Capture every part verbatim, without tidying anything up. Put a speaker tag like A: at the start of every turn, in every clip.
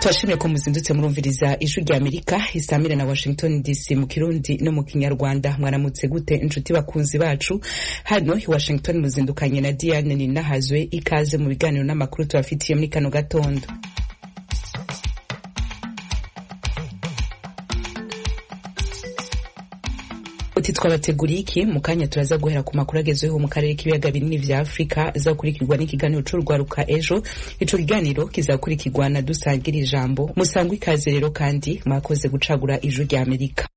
A: Twashimye ko muzindutse murumviriza ijwi rya Amerika isamira na Washington D C mu Kirundi no mu Kinyarwanda. Mwaramutse gute inshuti bakunzi bacu? Hano i Washington muzindukanye na Diane Ninahazwe. Ikaze mu biganiro n'amakuru tubafitiye muri kano gatondo. Uti twabateguriye iki mu kanya turaza guhera ku makuru agezweho mu karere k'ibiyaga binini vya Afrika azakurikirwa n'ikiganiro c'urwaruka ejo. Ico kiganiro kizakurikirwa na dusangira ijambo. Musangwe ikaze rero kandi mwakoze gucagura ijwi rya Amerika.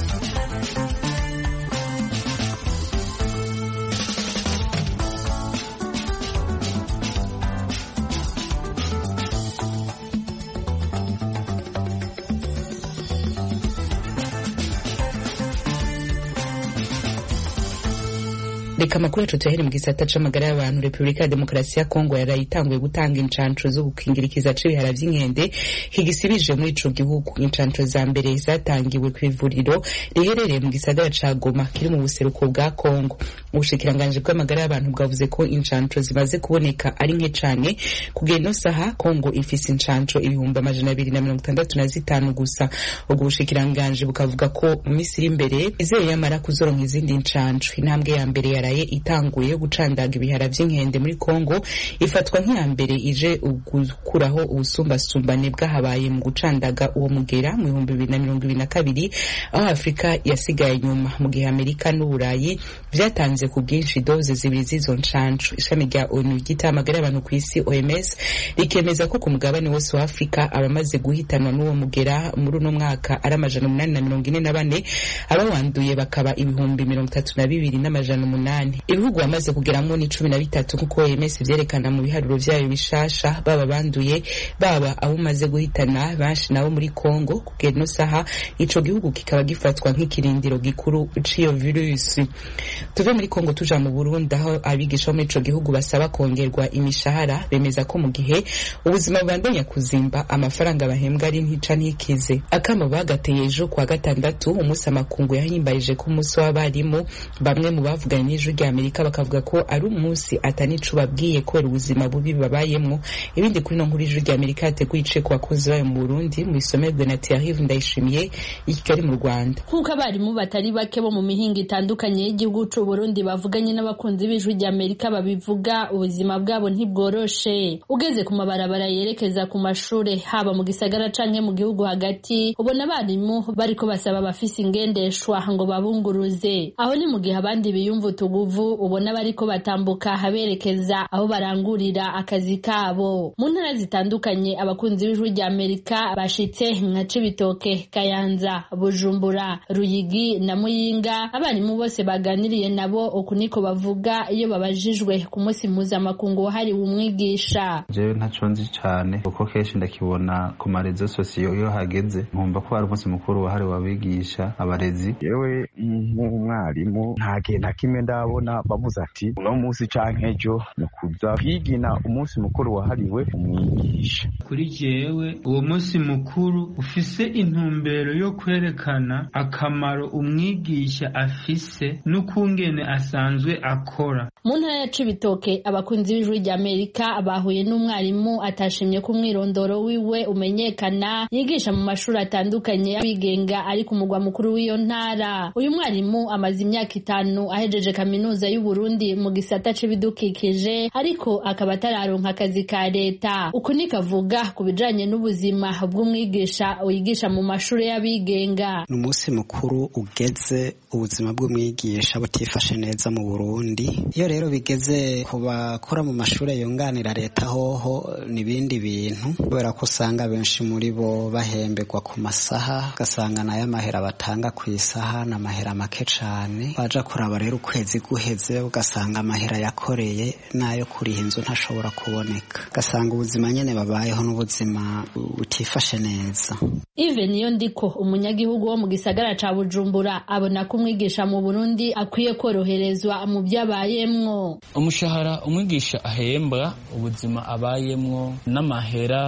A: Reka makuru yacu tuyahere mu gisata c'amagara y'abantu. Republika ya Demokarasi ya Kongo yarayitanguye gutanga incanco zo gukingirikiza c'ibihara vy'inkende higisibije muri ico gihugu. Incanco za mbere zatangiwe kw'ivuriro riherereye mu gisagara ca Goma kiri mu buseruko bwa Kongo. Ubushikiranganje bw'amagara y'abantu bwavuze ko incanco zimaze kuboneka ari nke cane. Kugera ino saha Kongo ifise incanco ibihumbi amajana abiri na mirongo itandatu na zitanu gusa. Ubwo bushikiranganje bukavuga ko mu misiri imbere izeye yamara kuzoronka izindi incanco. Intambwe ya mbere ya itanguye gucandaga ibihara vy'inkende muri Kongo ifatwa nk'iya mbere ije gukuraho ubusumbasumbane bwahabaye mu gucandaga uwo mugera mu bihumbi bibiri na mirongo ibiri na kabiri, aho Afrika yasigaye inyuma mu gihe Amerika n'Uburayi vyatanze ku bwinshi doze zibiri z'izo ncanco. Ishami rya ONU ryita amagara y'abantu ku isi O M S rikemeza ko ku mugabane wose wa Afrika abamaze guhitanwa n'uwo mugera muri uno mwaka ari amajana umunani na mirongo ine na bane, abawanduye bakaba ibihumbi mirongo itatu na bibiri n'amajana umunani. Ibihugu bamaze kugeramwo ni cumi na bitatu kuko O M S vyerekana mu biharuro vyayo bishasha, baba banduye baba abo maze guhitana benshi nabo muri Kongo. Kugera no saha ico gihugu kikaba gifatwa nk'ikirindiro gikuru c'iyo virusi. Tuve muri Kongo tuja mu Burundi aho abigisha muri ico gihugu basaba kongerwa imishahara. Bemeza ko mu gihe ubuzima bubandanya kuzimba amafaranga bahembwa ari ntica ntikize. Akamo bagateye ejo kwa gatandatu umunsi amakungu yahimbarije ku munsi w'abarimu. Bamwe mu bavuganye n'ijwi rya Amerika bakavuga ko ari umunsi atanico babwiye kubera ubuzima bubi babayemwo. Ibindi kuri no nkuru ijwi rya Amerika yateguye ice ku bakozi bayo mu Burundi mu isomerwe na Thierry Ndayishimiye ikari mu Rwanda.
B: Nkuko abarimu batari bake bo mu mihinga itandukanye y'igihugu c'u Burundi bavuganye n'abakunzi b'ijwi rya Amerika babivuga, ubuzima bwabo ntibworoshe. Ugeze ku mabarabara yerekeza ku mashure haba mu gisagara canke mu gihugu hagati, ubona abarimu bariko basaba abafise ingendeshwa ngo babunguruze. Aho ni mu gihe abandi biyumva utuguvu ubona bariko batambuka haberekeza aho barangurira akazi kabo. Mu ntara zitandukanye abakunzi b'ijwi rya Amerika bashitse nka Cibitoke, Kayanza, Bujumbura, Ruyigi na Muyinga. Abarimu bose baganiriye nabo uku niko bavuga iyo babajijwe ku munsi mpuzamakungu wahariwe umwigisha.
C: Jewe ntaco nzi cane kuko kenshi ndakibona ku marezo sosiyo iyo hageze nkumva ko ari umunsi mukuru wahariwe abigisha abarezi.
D: Yewe nk'umwarimu nta gihe na kimwe ndabona bavuze ati uno munsi canke ejo nukuza kwigina umunsi mukuru wahariwe umwigisha.
E: Kuri jewe uwo munsi mukuru ufise intumbero yo kwerekana akamaro umwigisha afise n'ukungene asanzwe akora.
B: Mu ntara ya Cibitoke abakunzi b'ijwi rya Amerika bahuye n'umwarimu atashimye ko umwirondoro wiwe umenyekana, yigisha mu mashuri atandukanye y'abigenga ari ku mugwa mukuru w'iyo ntara. Uyu mwarimu amaze imyaka itanu ahejeje kaminuza y'u Burundi mu gisata c'ibidukikije, ariko akaba atararonka akazi ka leta. Uku nikavuga ku bijanye n'ubuzima bw'umwigisha wigisha mu mashuri y'abigenga.
F: N'umunsi mukuru ugeze ubuzima bw'umwigisha butifashe neza mu Burundi. Iyo rero bigeze ku bakora mu mashuri yunganira leta hoho n'ibindi bintu, kubera ko usanga benshi muri bo bahemberwa ku masaha, ugasanga nayo amahera batanga ku isaha na mahera make cane. Baja kuraba rero ukwezi guheze ugasanga amahera yakoreye nayo kuriha inzu ntashobora kuboneka, ugasanga ubuzima nyene babayeho n'ubuzima butifashe neza.
B: Even iyo ndiko umunyagihugu wo mu gisagara ca Bujumbura abona ko umwigisha mu Burundi akwiye koroherezwa mu byabayemwo.
G: Umushahara umwigisha ahembwa, ubuzima abayemwo n'amahera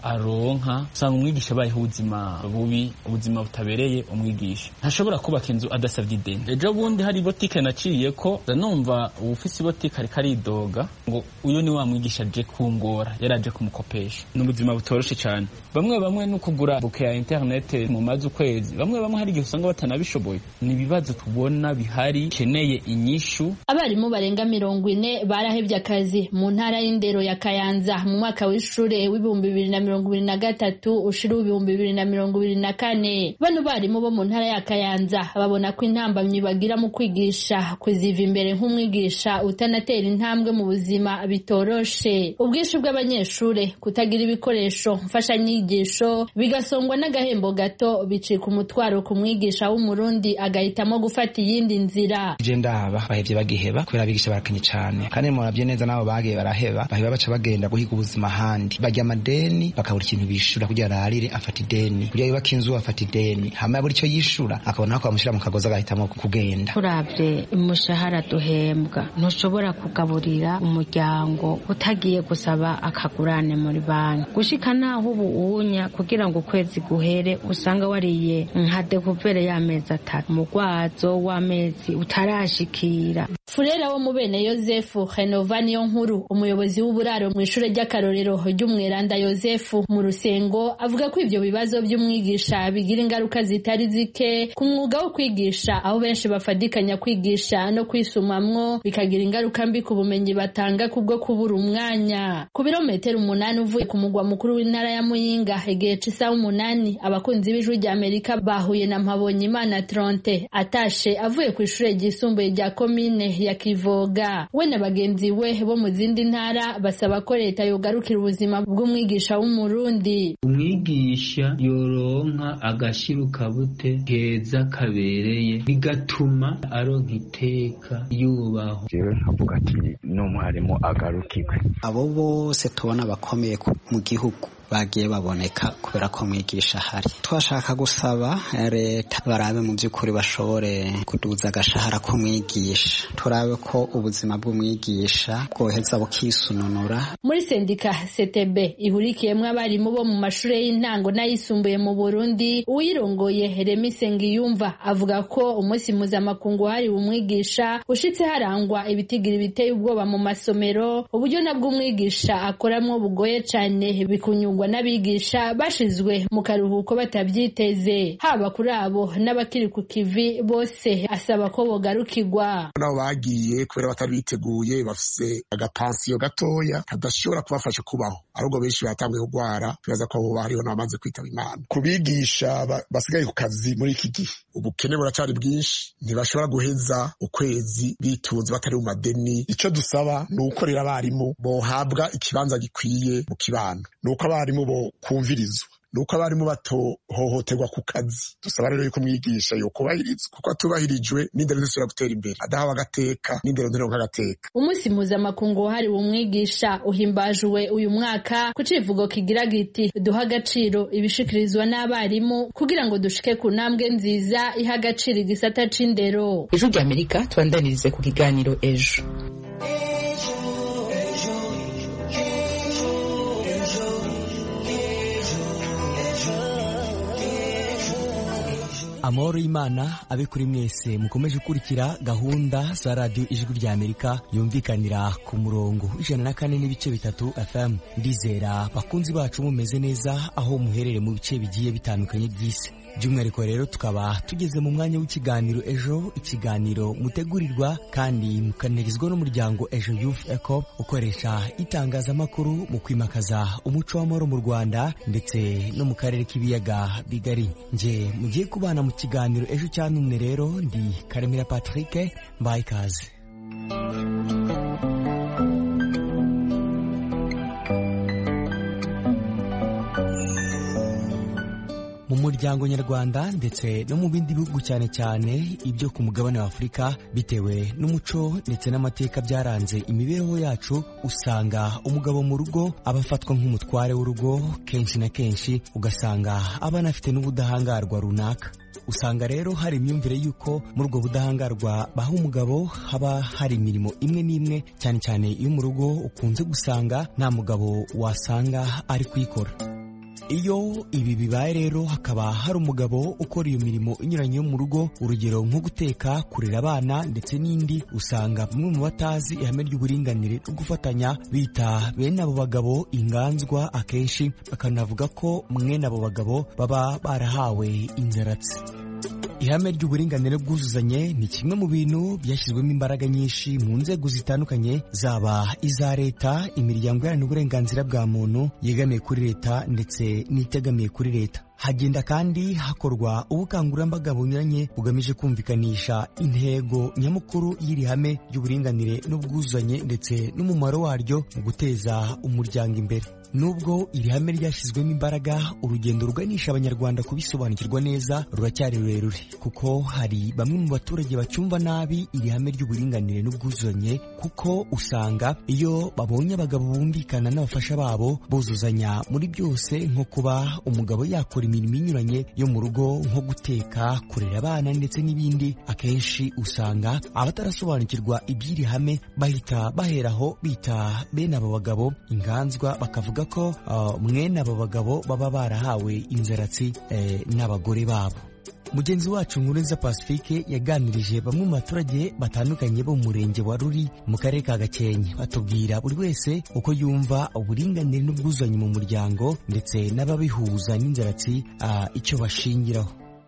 G: aronka usanga umwigisha abayeho ubuzima bubi, ubuzima butabereye umwigisha. Ntashobora kubaka inzu adasabye ideni. Ejo bundi hari botike naciye ko numva ufise botike ariko aridoga ngo uyo ni wa mwigisha aje kungora, yaraje kumukopesha. N'ubuzima butoroshe cyane. Bamwe bamwe no kugura buke ya internet mu mazu kwezi, bamwe bamwe hari igihe usanga batanabishoboye. Ni ibibazo tubona bihari keneye inyishu.
B: Abarimu barenga mirongo ine barahevye akazi mu ntara y'indero ya Kayanza mu mwaka w'ishure w'ibihumbi bibiri na mirongo ibiri na gatatu ushira ibihumbi bibiri na mirongo ibiri na kane. Bano barimu bo mu ntara ya Kayanza babona ko intambamyi bagira mu kwigisha kuziva imbere nk'umwigisha utanatera intambwe mu buzima bitoroshe. Ubwinshi bw'abanyeshure, kutagira ibikoresho mfashanyigisho, bigasongwa n'agahembo gato, bicika umutwaro ku mwigisha w'umurundi agahitamo gufata iyindi nzira.
H: Je ndaba bahevye bagiheba kubera abigisha barakanye cyane, kandi muravye neza nabo bagiye baraheba, baheba baca bagenda guhiga ubuzima handi, bajya amadeni bakabura ikintu bishura kugira ararire afata ideni, kugira yubaka inzu afata ideni, hama buri cyo yishura akabona ko bamushira mu kagoza agahitamo kugenda.
I: Turavye umushahara duhembwa, ntushobora kugaburira umuryango utagiye gusaba akagurane muri banki. Gushika naho ubu unya kugira ngo ukwezi guhere usanga wariye nka dekuvere y'amezi atatu, umugwazo w'amezi utarashikira.
B: Furera wo mu bene Yosefu Renovani yo nkuru, umuyobozi w'uburaro mu ishure ry'akarorero ry'umweranda Yosefu mu Rusengo, avuga ko ivyo bibazo by'umwigisha bigira ingaruka zitari zike ku mwuga wo kwigisha, aho benshi bafadikanya kwigisha no kwisumamwo, bikagira ingaruka mbi ku bumenyi batanga kubwo kubura umwanya. Ku birometero umunani uvuye ku mugwa mukuru w'intara ya Muyinga, igihe c'isaha umunani, abakunzi b'ijwi rya Amerika bahuye na Mpabonyimana Tronte atashe avuye ku ishure ryisumbuye rya komine ya Kivoga. We na bagenzi we bo mu zindi ntara basaba ko leta yogarukira ubuzima bw'umwigisha w'umurundi.
E: Umwigisha yoronka agashiruka bute keza kabereye, bigatuma aronka iteka yubaho.
D: Jewe nkavuga ati n'umwarimu agarukirwe.
F: Abo bose tubona bakomeye mu gihugu bagiye baboneka kubera ko mwigisha hari. Twashaka gusaba leta barabe mu by'ukuri bashobore kuduza agashahara ko mwigisha, turabe ko ubuzima bw'umwigisha bwoheza bukisununura.
B: Muri sendika C T B ihurikiyemwe abarimu bo mu mashure y'intango n'ayisumbuye mu Burundi, uyirongoye Remi Sengiyumva avuga ko umunsi mpuzamakungu hari umwigisha ushitse harangwa ibitigiri biteye ubwoba mu masomero, uburyo nabwo umwigisha akoramwo bugoye cyane, bikunyurwa n'abigisha bashizwe mu karuhuko batabyiteze. Haba kuri abo n'abakiri ku kivi bose asaba ko bogarukirwa.
J: Nabo bagiye kubera batari biteguye, bafise agapansiyo gatoya kadashobora kubafasha kubaho, ahubwo benshi batangiye kugwara, tubaza ko abo bariho n'abamaze kwitaba Imana. Kubigisha basigaye ku kazi muri iki gihe, ubukene buracari bwinshi, ntibashobora guheza ukwezi bitunze batari mu madeni. Ico dusaba ni ukorera abarimu bohabwa ikibanza gikwiye mu kibano, nuko abarimu bo kumvirizwa, nuko abarimu batohohoterwa ku kazi. Dusaba rero yuko umwigisha yokubahirizwa, kuko atubahirijwe n'indero zisubira gutera imbere, adahawe agateka n'indero ntironka agateka.
B: Umunsi mpuzamakungu wahariwe umwigisha uhimbajwe uyu mwaka ku civugo kigira giti duha agaciro ibishikirizwa n'abarimu kugira ngo dushike ku ntambwe nziza iha agaciro igisata c'indero.
A: Ijwi rya Amerika twandanirize ku kiganiro ejo.
K: Amahoro y'Imana abe kuri mwese mukomeje gukurikira gahunda za radio Ijwi rya Amerika yumvikanira ku murongo ijana na kane n'ibice bitatu F M. Ndizera bakunzi bacu mumeze neza aho muherere mu bice bigiye bitandukanye by'isi. By'umwihariko rero tukaba tugeze mu mwanya w'ikiganiro ejo, ikiganiro mutegurirwa kandi mukanerizwa n'umuryango Ejo Youth Eco ukoresha itangazamakuru mu kwimakaza umuco w'amahoro mu Rwanda ndetse no mu karere k'ibiyaga bigari. Nje mugiye kubana mu kiganiro ejo cya none rero ndi Karemera Patrick, mbaye ikaze. Mu muryango nyarwanda ndetse no mu bindi bihugu cyane cyane ibyo ku mugabane wa Afurika, bitewe n'umuco ndetse n'amateka byaranze imibereho yacu, usanga umugabo mu rugo abafatwa nk'umutware w'urugo, kenshi na kenshi ugasanga abana afite n'ubudahangarwa runaka. Usanga rero hari imyumvire yuko muri ubwo budahangarwa baha umugabo haba hari imirimo imwe n'imwe, cyane cyane iyo mu rugo ukunze gusanga nta mugabo wasanga ari kuyikora. Iyo ibi bibaye rero hakaba hari umugabo ukora iyo mirimo inyuranye yo mu rugo, urugero nko guteka, kurera abana ndetse n'indi, usanga bamwe mu batazi ihame ry'uburinganire no gufatanya bita bene abo bagabo inganzwa, akenshi bakanavuga ko mwene abo bagabo baba barahawe inzaratsi. Ihame ry'uburinganire bwuzuzanye ni kimwe mu bintu byashyizwemo imbaraga nyinshi mu nzego zitandukanye, zaba iza leta, imiryango iharanira uburenganzira bwa muntu yegamiye kuri leta ndetse n'itegamiye kuri leta. Hagenda kandi hakorwa ubukangurambaga bunyuranye bugamije kumvikanisha intego nyamukuru y'iri hame ry'uburinganire n'ubwuzuzanye ndetse n'umumaro waryo mu guteza umuryango imbere. Nubwo iri hame ryashyizwemo imbaraga, urugendo ruganisha abanyarwanda kubisobanukirwa neza ruracyari rurerure, kuko hari bamwe mu baturage bacyumva nabi iri hame ry'uburinganire n'ubwuzuzanye, kuko usanga iyo babonye abagabo bumvikana n'abafasha babo buzuzanya muri byose, nko kuba umugabo yakora imirimo inyuranye yo mu rugo nko guteka, kurera abana ndetse n'ibindi, akenshi usanga abatarasobanukirwa iby'iri hame bahita baheraho bita bene abo bagabo inganzwa, bakavuga ko uh, mwene abo bagabo baba barahawe inzaratsi eh, n'abagore babo. Mugenzi wacu Nkurunziza Pacifique yaganirije bamwe mu baturage batandukanye bo mu murenge wa Ruli mu karere ka Gakenke, batubwira buri wese uko yumva uburinganire n'ubwuzuzanye mu muryango ndetse n'ababihuza n'inzaratsi uh, icyo bashingiraho.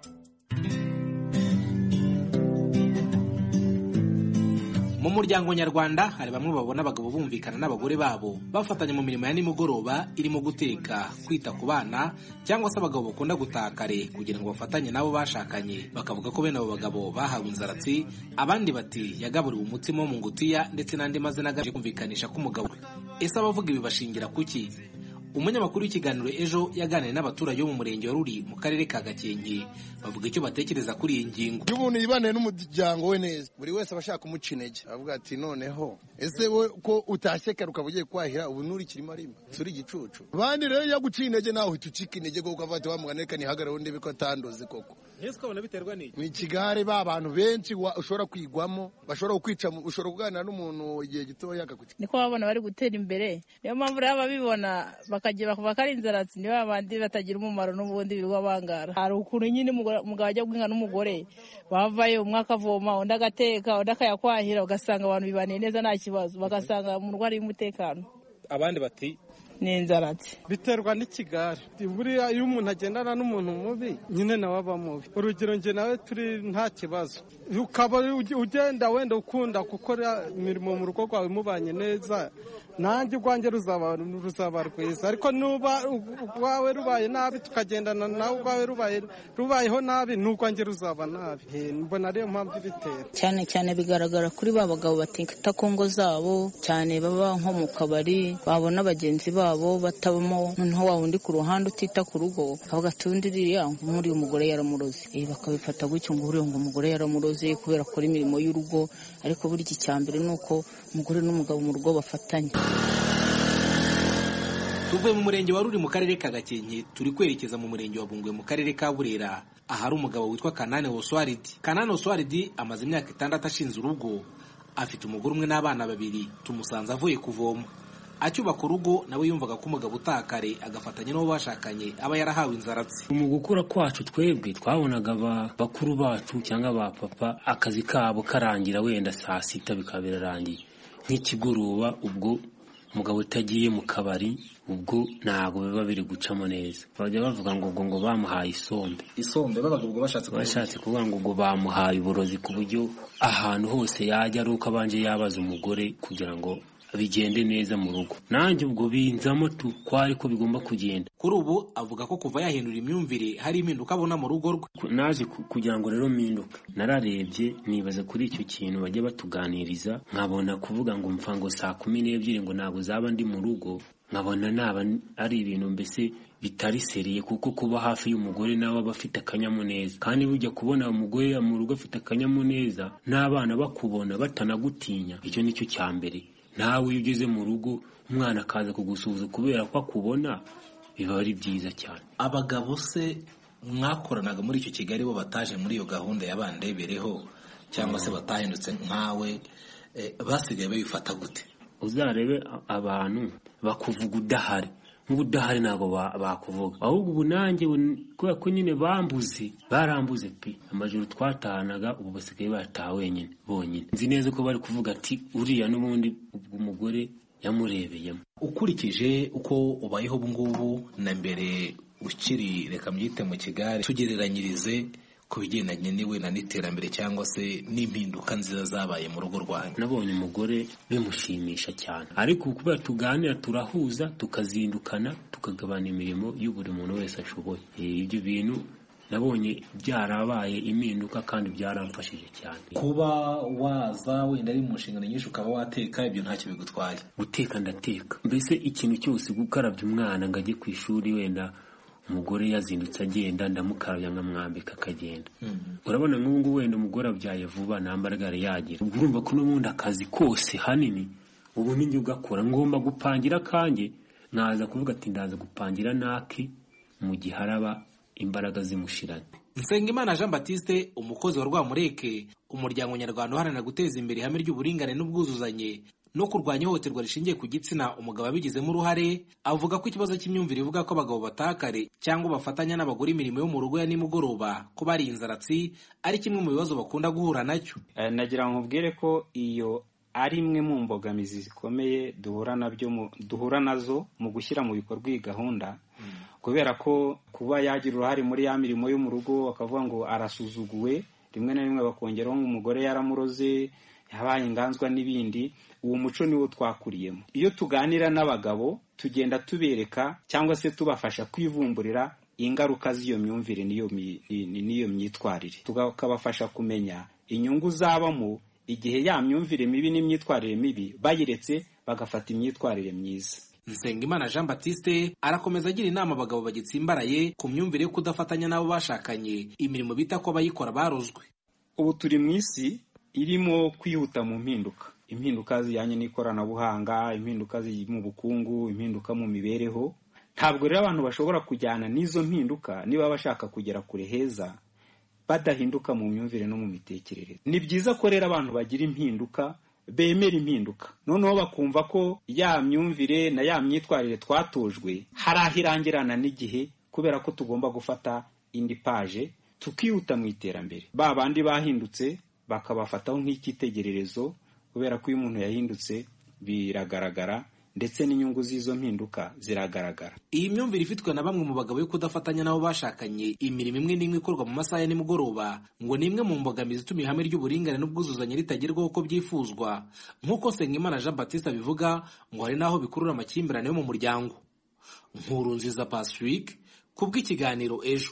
L: Mu muryango nyarwanda hari bamwe babona abagabo bumvikana n'abagore babo bafatanya mu mirimo ya nimugoroba irimo guteka, kwita ku bana, cyangwa se abagabo bakunda gutaha kare kugira ngo bafatanye nabo bashakanye, bakavuga ko bene abo bagabo bahawe inzaratsi. Abandi bati yagaburiwe umutsima wo mu ngutiya ndetse n'andi mazina agamije kumvikanisha k'umugabo. Ese abavuga ibi bashingira kuki? Umunyamakuru w'ikiganiro Ejo yaganiriye n'abaturage bo mu murenge wa Ruli mu karere ka Gakenke, bavuga icyo batekereza kuri iyi ngingo.
M: Iyo umuntu yibaniye n'umuryango we neza, buri wese aba ashaka kumuca intege, avuga ati noneho ese we ko utashyekera ukaba ugiye kwahira, ubu nuri kirimo arimo turi igicucu. Abandi rero yaguciye intege nawe uhita ucika intege, kuko ukavuga ati wamuganeka ntihagarare ndebe ko atandoze koko.
N: Yesu kabona biterwa n'iki?
M: Ni ikigare ba bantu benshi ushobora kwigwamo, bashobora kwica, ushobora kuganira n'umuntu igihe gitoya akakuca.
O: Niko babona bari gutera imbere, niyo mpamvu rero ababibona bakagira bakuba kari inzaratsi, niyo abandi batagira umumaro n'ubundi birirwa bangara. Hari ukuntu nyine umugabo ajya guhinga n'umugore, bavayo umwe akavoma undi agateka undi akayakwahira, ugasanga abantu bibaniye neza nta kibazo, bagasanga mu rwari y'umutekano.
N: Abandi bati
O: ni inzaratsi
N: biterwa n'ikigare. Buriya iyo umuntu agendana n'umuntu mubi nyine nawe aba mubi. Urugero nge nawe turi nta kibazo, ukaba ugenda wenda ukunda gukora imirimo mu rugo rwawe mubanye neza, nanjye urwanjye ruzaba ruzaba rwiza. Ariko nuba urwawe rubaye nabi tukagendana nawe urwawe rubaye rubayeho nabi, n'urwanjye ruzaba nabi. Mbona ariyo mpamvu ibitera.
P: Cyane cyane bigaragara kuri ba bagabo batita ku ngo zabo, cyane baba nko mu kabari, babona bagenzi babo batabamo, noneho wa wundi ku ruhande utita ku rugo akavuga ati undi ririya muri umugore yaramuroze, eh bakabifata gutyo ngo uriya ngo umugore yaramuroze kubera akora imirimo y'urugo. Ariko buri iki cyambere nuko umugore n'umugabo mu rugo bafatanya.
L: Tuvuye mu murenge wa Ruli mu karere ka Gakenke turi kwerekeza mu murenge wa Bungwe mu karere ka Burera, ahari umugabo witwa Kanane Oswaridi. Kanane Oswaridi amaze imyaka itandatu ashinze urugo, afite umugore umwe n'abana babiri. Tumusanze avuye kuvoma, acyubaka urugo nawe yumvaga ko umugabo utakare agafatanya n'uwo bashakanye aba yarahawe inzaratsi.
Q: Mu gukura kwacu twebwe twabonaga bakuru bacu cyangwa ba papa akazi kabo karangira wenda saa sita bikaba birarangiye, nk'ikigoroba ubwo umugabo utagiye mu kabari ubwo ntago biba biri gucamo neza. Bajya bavuga ngo ngo ngo bamuhaye isombe.
L: Isombe babaga ubwo bashatse
Q: bashatse kuvuga ngo ngo bamuhaye uburozi, ku buryo ahantu hose yajya ari uko abanje yabaza umugore kugira ngo bigende neza mu rugo. Nanjye ubwo binzamo tu kwari ko bigomba kugenda.
L: Kuri ubu avuga ko kuva yahindura imyumvire hari impinduka abona mu rugo rwe.
Q: Naje kugira ngo rero mpinduka, nararebye nibaza kuri icyo kintu bajya batuganiriza, nkabona kuvuga ngo mfa ngo saa kumi n'ebyiri ngo ntabwo zaba ndi mu rugo, nkabona naba ari ibintu mbese bitari seriye, kuko kuba hafi y'umugore nawe aba afite akanyamuneza. Kandi bujya kubona umugore mu rugo afite akanyamuneza n'abana bakubona batanagutinya, icyo nicyo cya mbere. Nawe iyo ugeze mu rugo umwana akaza kugusuhuza kubera ko akubona, biba ari byiza cyane.
L: Abagabo se mwakoranaga muri icyo Kigali bo bataje muri iyo gahunda yabandebereho cyangwa se batahindutse nkawe, basigaye babifata gute?
Q: Uzarebe abantu bakuvuga udahari, nk'ubudahari ntabwo bakuvuga ahubwo ubu nanjye kubera ko nyine bambuze barambuze pe amajoro twatahanaga ubu basigaye bataha wenyine bonyine nzi neza ko bari kuvuga ati uriya n'ubundi ubwo umugore yamurebeyemo.
L: Ukurikije uko ubayeho ubu ngubu na mbere ukiri reka mbyite mu kigare tugereranyirize ku bigendanye niwe na n'iterambere cyangwa se n'impinduka nziza zabaye mu rugo rwanyu.
Q: Nabonye umugore bimushimisha cyane ariko kubera tuganira turahuza tukazindukana tukagabana imirimo y'uburi muntu wese ashoboye. Ibyo bintu nabonye byarabaye impinduka kandi byaramfashije cyane.
L: Kuba waza wenda ari mu nshingano nyinshi ukaba wateka ibyo ntacyo bigutwaye.
Q: Guteka ndateka mbese ikintu cyose gukarabya umwana ngo ajye ku ishuri wenda umugore yazindutse agenda ndamukarabya nkamwambika akagenda. Urabona nk'ubu wenda umugore abyaye vuba nta mbaraga yari yagira. Urumva ko n'ubundi akazi kose hanini ubu ninjye ugakora ngomba gupangira kanjye naza kuvuga ati ndaza gupangira naki mu gihe haraba imbaraga zimushirana.
L: Nsengimana Jean Baptiste umukozi wa Rwamureke umuryango nyarwanda uharanira guteza imbere ihame ry'uburingane n'ubwuzuzanye no kurwanya ihohoterwa rishingiye ku gitsina umugabo abigizemo uruhare avuga ko ikibazo cy'imyumvire ivuga ko abagabo batakare cyangwa bafatanya n'abagore imirimo yo mu rugo ya nimugoroba ko bari inzaratsi ari kimwe mu bibazo bakunda guhura nacyo.
R: Uh, nagira nkubwire ko iyo ari imwe mu mbogamizi zikomeye duhura nabyo duhura nazo mu gushyira mu bikorwa iyi gahunda mm. kubera ko kuba yagira uruhare muri ya mirimo yo mu rugo bakavuga ngo arasuzuguwe rimwe na rimwe bakongeraho nk'umugore yaramuroze yabaye inganzwa n'ibindi. Uwo muco niwo twakuriyemo. Iyo tuganira n'abagabo tugenda tubereka cyangwa se tubafasha kwivumburira ingaruka z'iyo myumvire niyo niyo myitwarire tukabafasha kumenya inyungu zabamo igihe ya myumvire mibi n'imyitwarire mibi bayiretse bagafata imyitwarire myiza.
L: Nsengimana Jean Baptiste arakomeza agira inama abagabo bagitsimbaraye ku myumvire yo kudafatanya nabo bashakanye imirimo bita ko abayikora barozwe.
R: Ubu turi mu isi irimo kwihuta mu mpinduka. Impinduka zijyanye n'ikoranabuhanga, impinduka mu bukungu, impinduka mu mibereho. Ntabwo rero abantu bashobora kujyana n'izo mpinduka niba bashaka kugera kure heza badahinduka mu myumvire no mu mitekerereze. Ni byiza ko rero abantu bagira impinduka bemera impinduka noneho bakumva ko ya myumvire na ya myitwarire twatojwe hari ahirangirana n'igihe kubera ko tugomba gufata indi page tukihuta mu iterambere. Ba bandi bahindutse bakabafataho nk'icyitegererezo kubera ko iyo umuntu yahindutse biragaragara ndetse n'inyungu z'izo mpinduka ziragaragara.
L: Iyi myumvire ifitwe na bamwe mu bagabo yo kudafatanya nabo bashakanye imirimo imwe n'imwe ikorwa mu masaha ya nimugoroba ngo ni imwe mu mbogamizi ituma ihame ry'uburingane n'ubwuzuzanye ritagerwaho uko byifuzwa nk'uko Nsengimana Jean Baptiste abivuga ngo hari n'aho bikurura amakimbirane yo mu muryango. Nkurunziza Pacifique kubw'ikiganiro Ejo.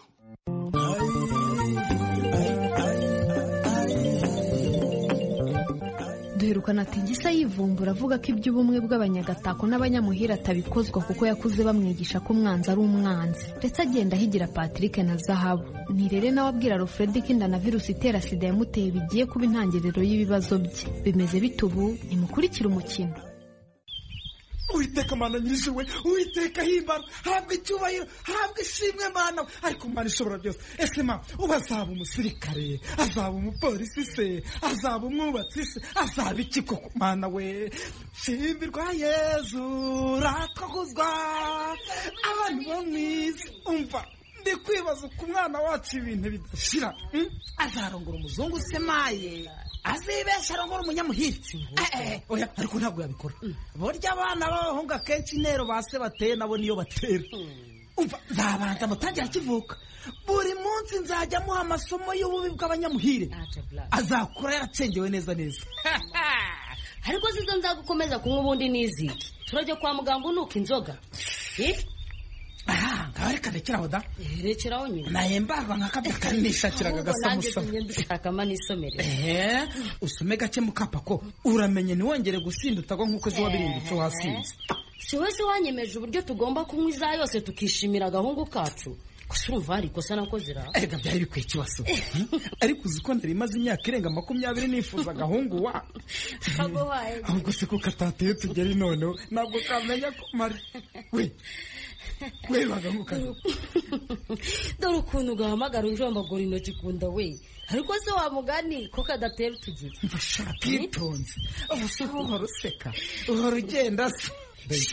S: Duherukana ati Gisa yivumbura avuga ko iby'ubumwe bw'abanyagatako n'abanyamuhira atabikozwa kuko yakuze bamwigisha ko umwanzi ari umwanzi ndetse agenda ahigira Patrick na Zahabu. Nirere nawe abwira Alfred ko inda na virusi itera sida yamuteye bigiye kuba intangiriro y'ibibazo bye. Bimeze bitubu nimukurikira umukino.
T: Uwiteka Mana nyir'ijuru, Uwiteka himbara, habwa icyubahiro, habwa ishimwe Mana, ariko Mana ishobora byose. Ese ma uba azaba umusirikare, azaba umupolisi se, azaba umwubatsi se, azaba iki koko Mana we? Shimbirwa Yezu ratukuzwa, abantu bo mwiza umva ndi kwibaza ku mwana wacu ibintu bidashira. Azarongora umuzungu se maye, azibesha arongora umunyamuhitsi. Eh oya ariko ntabwo yabikora. Burya abana b'abahungu akenshi intero base bateye nabo niyo batera. Umva zabanza mutangira kivuka. Buri munsi nzajya muha amasomo y'ububi bw'abanyamuhire. Azakura yaracengewe neza neza.
U: Ariko zizo nzagukomeza kunywa ubundi niziki. Turajya kwa muganga unuka inzoga. Eh?
T: Ah, ngabareka rekeraho da.
U: Rekeraho nyine.
T: Nahembarwa nkakabya kanishakiraga gasamusa.
U: Ndashaka mani isomere.
T: Eh, usome gake mukapako. Uramenye niwongere gusinda utago nkuko zo wabirindutse wasinze.
U: Si wese wanyemeje uburyo tugomba kunywa iza yose tukishimira gahungu kacu. Kusurumva ari kosa nakozira.
T: Ega byari bikwiye kibaso. Ariko uziko ndari maze imyaka irenga makumyabiri nifuza gahungu wa.
U: Kago wae.
T: Ahubwo se ko katateye tugeri none ntabwo kamenya ko mari. We. We baganguka.
U: Dore ukuntu gahamagara unjombagura intoki kunda we. Ariko se wa mugani ko kadatera tugira.
T: Mbashaka itonze. Ubuse uhora useka. Uhora ugenda se.
U: Sheri.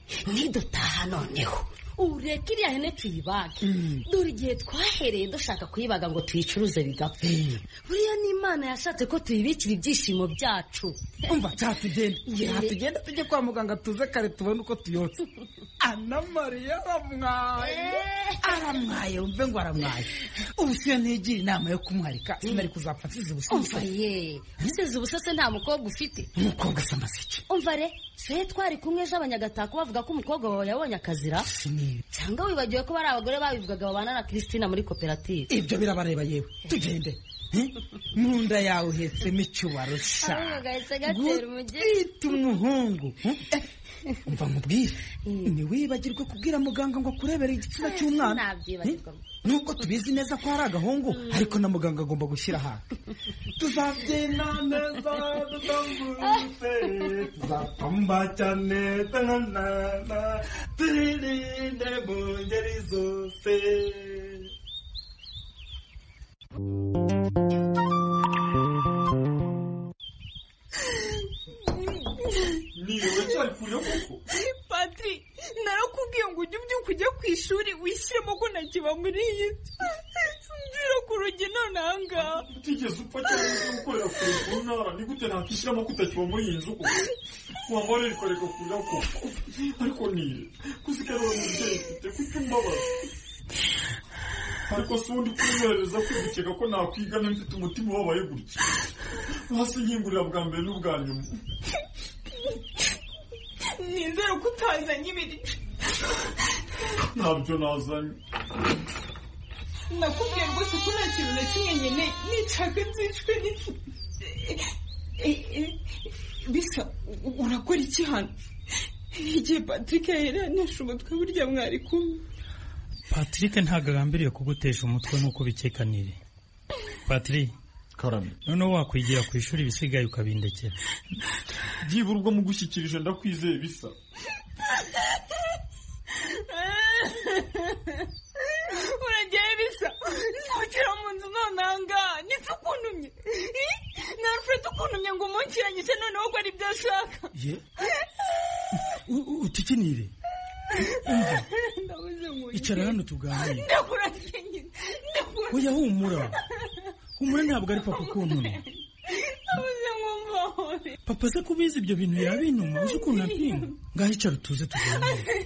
U: nidutaha noneho ureka iriya hene tuyibage dore igihe twahereye dushaka kuyibaga ngo tuyicuruze bigapfa buriya n'Imana yashatse ko tuyibikira ibyishimo byacu
T: umva cyatugenda tugenda tujye kwa muganga tuze kare tubone uko tuyotse. Ana Mariya aramwaye aramwaye umve ngo aramwaye ubu siyo ntigira inama yo kumwarika sinari kuzapfa nsize ubusa.
U: Umva ye nsize ubusa se nta mukobwa ufite?
T: Umukobwa se amasiki
U: umva re se twari kumwe ejo abanyagatako bavuga ko umukobwa wawe yabonye akazira cyangwa wibagiwe ko bari abagore babivugaga babana na Christina muri koperative?
T: Ibyo birabareba yewe tugende mu nda yawe uhetsemo icyubaro sha gutwita umuhungu. Umva mubwire ntiwibagirwe kubwira muganga ngo akurebere igitsina cy'umwana nubwo tubizi neza ko hari agahungu ariko na muganga agomba gushyira ahantu. Tuzabyina neza dutambutse tuzapamba cyane tanana turinde mu ngeri zose.
C: Patri, narakubwiye ngo ujye ubyuka ujya ku ishuri wishyiremo ko ntakiba muri iyi nzu mvira ku rugi none aha ngaha.
V: Utigeze upfa cyangwa se gukorera kure ku ntara ni gute nakishyiramo ko utakiba muri iyi nzu koko wamara rikoreka kurira koko ariko niye kusigara uwo mubyeyi ufite kuko umbabaza ariko si undi kunyohereza kwibukeka ko nakwigana mfite umutima ubabaye gutya hasi nkingurira bwa mbere n'ubwa nyuma.
C: Nizere ko utazanye ibiri.
V: Ntabyo nazanye.
C: Nakubwiye rwose ko nta kintu na kimwe nyine nicaga nzicwe n'iki. Bisa urakora iki hano? Igihe Patrick yahereranije umutwe burya mwari kumwe.
W: Patrick ntabwo agambiriye kugutesha umutwe nk'uko bikekanire. Patrick
V: karame
W: noneho wakwigira ku ishuri bisigaye ukabindekera.
V: Byiburwa mu gushyikirije ndakwizeye bisa.
C: Uragiye bisa nzukira mu nzu none ahangaha nitse ukuntumye narufite ukuntumye ngo umunkiranyije noneho ko ari byo ashaka.
W: Utikinire umva icara hano tuganire.
C: Ndakuragiye nyine
W: oya humura humura ntabwo ari papa ukuntumye. Papa se kubizi ibyo bintu yabinuma uzi ukuntu apinga ngaho icara tuze tuganire.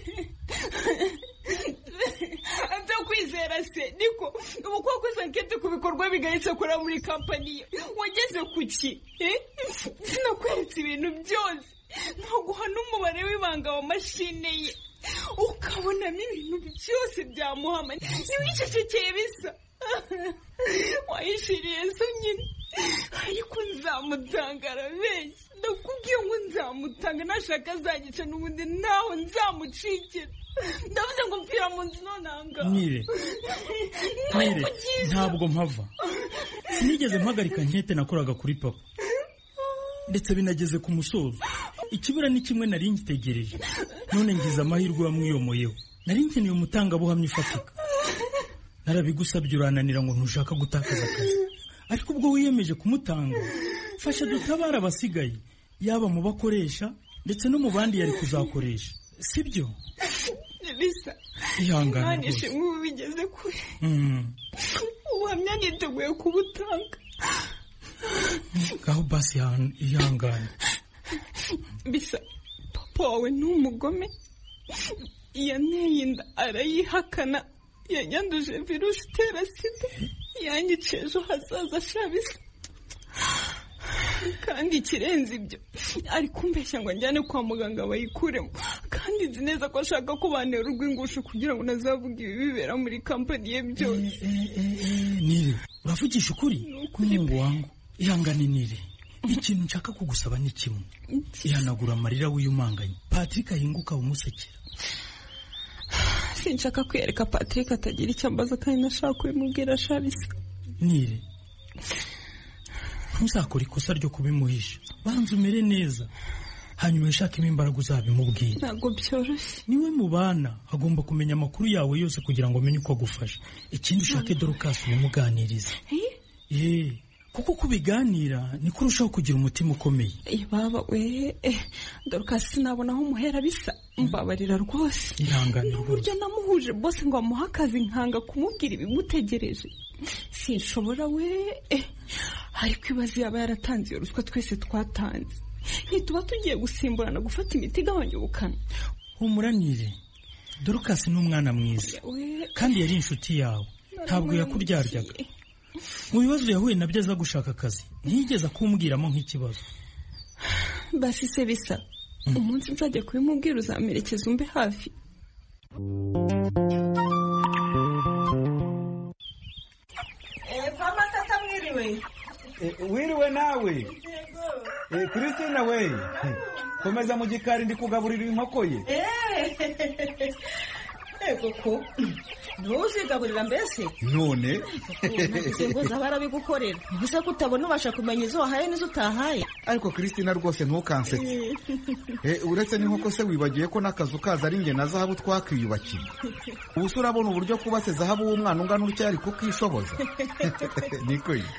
C: Nza kwizera se niko ubu koko sankete ku bikorwa bigahise akora muri kampani wageze ku ki sinakweretse ibintu byose ntaguha n'umubare w'ibanga wa mashine ye ukabonamo ibintu byose byamuhama ntiwicecekeye bisa wayishiriye so nyine ariko nzamutangara benshi ndakubwiye ngo nzamutanga nashaka azagica n'ubundi naho nzamucikira ndavuze ngo mpfira mu nzu none ahangaha.
W: Nire Nire ntabwo mpava sinigeze mpagarika nkete nakoraga kuri papa ndetse binageze ku musozo ikibura ni kimwe nari ngitegereje none ngize amahirwe wamwiyomoyeho nari nkeneye umutangabuhamya ufatika narabigusabye urananira ngo ntushaka gutakaza akazi ariko ubwo wiyemeje kumutanga fasha dutabara abasigaye yaba mu bakoresha ndetse no mu bandi yari kuzakoresha sibyo?
C: Bisa
W: ihangane
C: rwose nk'ubu bigeze kure ubuhamya niteguye kubutanga
W: ngaho basi ihangane.
C: Bisa papa wawe ni umugome yanteye inda arayihakana yanyanduje virusi itera sida yanyica ejo hazaza shabisa kandi ikirenze ibyo ari kumbeshya ngo njyane kwa muganga bayikuremo kandi nzi neza ko ashaka ko bantera urw'ingusho kugira ngo nazavuga ibi bibera muri kampani ye byose.
W: Nire uravugisha ukuri kumungu wangu ihangane Nire ikintu nshaka kugusaba ni kimwe ihanagura amarira wiyumanganye Patrick ahinguka umusekera.
C: Sinshaka kwiyereka Patrick atagira icyo ambaza kandi nashaka kubimubwira shabisa.
W: Nire ntuzakora ikosa ryo kubimuhisha banza umere neza hanyuma wishakemo imbaraga uzabimubwira.
C: Ntabwo byoroshye
W: niwe mubana agomba kumenya amakuru yawe yose kugira ngo amenye uko agufasha. Ikindi ushake Dorcas umuganiriza eh kuko kubiganira niko urushaho kugira umutima ukomeye.
C: Baba we Dorcas sinabona aho umuhera bisa mbabarira rwose.
W: Ihangane rwose.
C: Burya namuhuje bose ngo amuha akazi nkanga kumubwira ibimutegereje. Sinshobora we ariko ibaze yaba yaratanze iyo ruswa twese twatanze. Ntituba tugiye gusimburana gufata imiti igabanya ubukana.
W: Humuranire. Dorcas ni umwana mwiza kandi yari inshuti yawe, ntabwo yakuryaryaga. Mu bibazo yahuye nabyo aza gushaka akazi ntiyigeze kumbwiramo nk'ikibazo.
C: Basi se bisa umunsi nzajya kubimubwira uzamerekeza umbe hafi.
G: Eh mama tata mwiriwe.
H: Wiriwe nawe. Eh Christina we. Komeza mu gikari ndi kugaburira inkoko ye.
G: Eh. Ego ko. Ntuzigaburira mbese?
H: None.
G: Ngo zabara bigukorera. Gusa kutabona ubasha kumenya izo wahaye n'izo utahaye.
H: Ariko Christina rwose ntukansetse. Eh uretse n'inkoko se wibagiye ko nakazu kaza ari nge na zahabu twakiyubakiye. Ubuse urabona uburyo kubatse zahabu w'umwana ungana utya ari kukishoboza. Niko yi.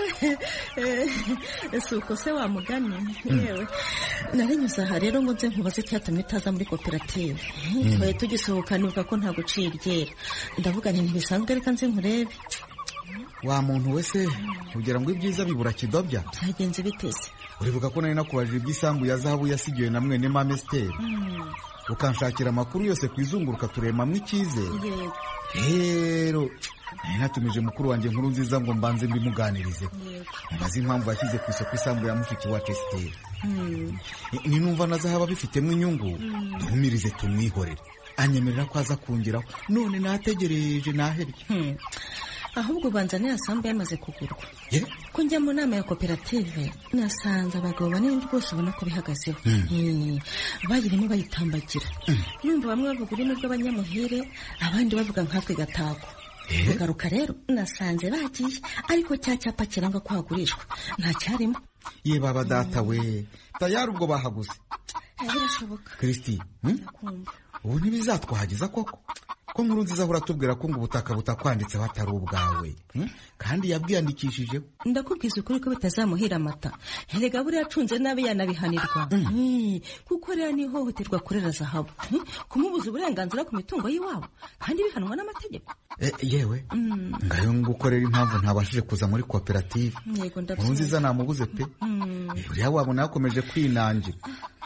G: Ese uko se wamugani yewe narinyuze aha rero ngo nze nkubaze cyatumye utaza muri koperative. Twaye tugisohoka nibuka ko nta gucira iryera. Ndavuga nti ntibisanzwe reka nze nkurebe.
H: Wa muntu wese kugira ngo ibyiza bibura kidobya.
G: Byagenze biteze.
H: Uribuka ko nari nakubajije iby'isambu ya zahabu yasigiwe na mwene Mame Stella. Ukanshakira amakuru yose kwizunguruka turemamwe icyizere. Rero nari natumije mukuru wanjye nkuru nziza ngo mbanze mbimuganirize. Mbazi impamvu yashyize ku isoko isambu ya mushiki wacu Stella. Ni numva na zahabu bifitemo inyungu duhumirize tumwihorere. Anyemerera ko aza kungiraho none nategereje naherye.
G: Ahubwo banza ne yasambu yamaze kugurwa. Ko njya mu nama ya koperative nasanze abagabo banini rwose ubona ko bihagazeho. Bagirimo bayitambagira. Numva bamwe bavuga ururimi rw'abanyamuhire abandi bavuga nkatwe gatako. Kugaruka rero nasanze bagiye ariko cya cyapa kiranga ko hagurishwa nta cyarimo.
H: Ye baba data we tayari ubwo bahaguze.
G: Birashoboka.
H: Christi, ubu ntibizatwahageza koko ko nkuru nziza ahora tubwira ko ngo ubutaka butakwanditse batari ubwawe kandi yabwiyandikishije.
G: Ndakubwiza ukuri ko bitazamuhira amata. Herega buri yacunze nabi yanabihanirwa. Kuko rero ni hohoterwa kurera zahabu. Kumubuza uburenganzira ku mitungo y'iwabo kandi bihanwa n'amategeko.
H: Yewe ngayo ngukorera impamvu ntabashije kuza muri koperative. Nkuru nziza namubuze pe. Buriya wabona yakomeje kwinangira.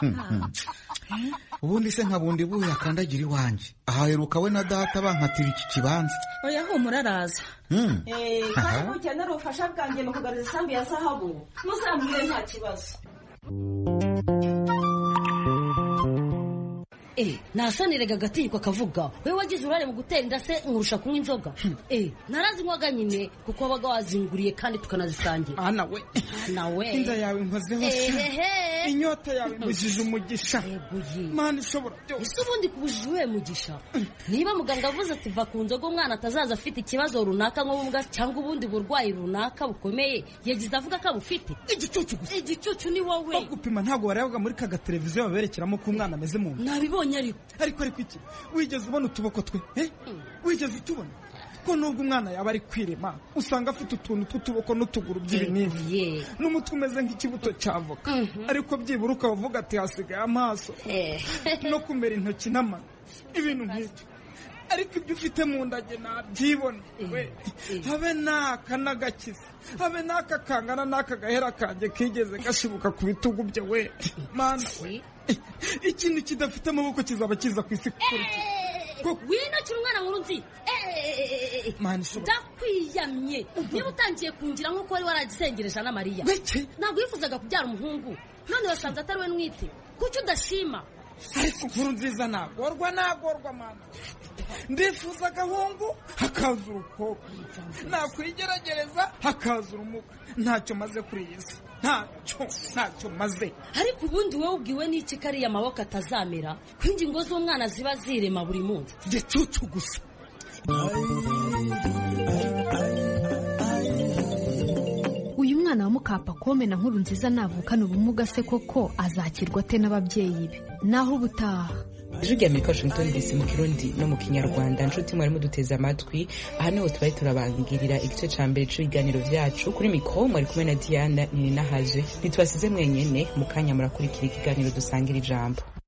H: Ubundi se nkabundi buya kandagira iwanje. Ahaheruka we na data bankatira iki kibanza.
G: Oya humura araza.
H: Eh
G: kandi mukenera ubufasha bwanjye mu kugarura isambu ya zahabu. Muzambwire nta kibazo.
U: Eh nasanirega gatiriko akavuga we wagize urare mu gutera indase nkurusha kunywa inzoga. Eh narazinywaga nyine kuko abaga wazinguriye kandi tukanazisangira.
T: Ana we
U: ana we
T: inda yawe nkozeho se inyota yawe mujije umugisha. Mana ishobora byose.
U: Ese ubundi kubujije we mugisha. Niba muganga avuze ati va ku nzoga umwana atazaza afite ikibazo runaka nko bumuga cyangwa ubundi burwayi runaka bukomeye yagize avuga ko abufite.
T: Igicucu gusa.
U: Igicucu ni wowe.
T: Bagupima ntago barayavuga muri kaga televiziyo baberekeramo ko umwana ameze mu nda.
U: Nabibonye ariko
T: ariko ariko iki wigeze ubona utuboko twe eh wigeze utubona ko nubwo umwana yaba ari kwirema usanga afite utuntu tw'utuboko n'utuguru by'ibinini n'umutwe umeze nk'ikibuto cy'avoka ariko byibura ukavuga ati hasigaye amaso no kumera intoki n'amano ibintu nk'ibyo. Ariko ibyo ufite mu ndage nabyibona we habe naka nagakiza habe naka kangana naka gahera kanje kigeze gashibuka ku bitugu bye we mana we ikintu kidafite amaboko kizaba kiza ku isi kukurikira.
U: Wino kiri umwana nkuru nzi ndakwiyamye niba utangiye kungira nk'uko wari waragisengereje na Mariya ntabwo yifuzaga kubyara umuhungu none wasanze atari we mwite kuki udashima.
T: Ariko nkuru nziza nagorwa nagorwa mana ndifuza agahungu hakaza urukobwa nakwigerageza hakaza urumuga ntacyo maze kuri iyi si ntacyo ntacyo maze.
U: Ariko ubundi wowe ubwiwe n'iki kariya amaboko atazamera ko ingingo z'umwana ziba zirema buri munsi.
T: Gicucu gusa.
S: Uyu mwana wa mukapa kome na nkuru nziza navukana ubumuga se koko azakirwa ate n'ababyeyi be naho ubutaha.
A: ijwi rya Amerika Washington D C mu Kirundi no mu Kinyarwanda. Nshuti mwari muduteze amatwi, aha niho tubaye turabangirira igice ca mbere c'ibiganiro vyacu. Kuri mikro mwari kumwe na Diana Ninahaje. Ntitwasize mwenyene, mu kanya murakurikira ikiganiro dusangira ijambo.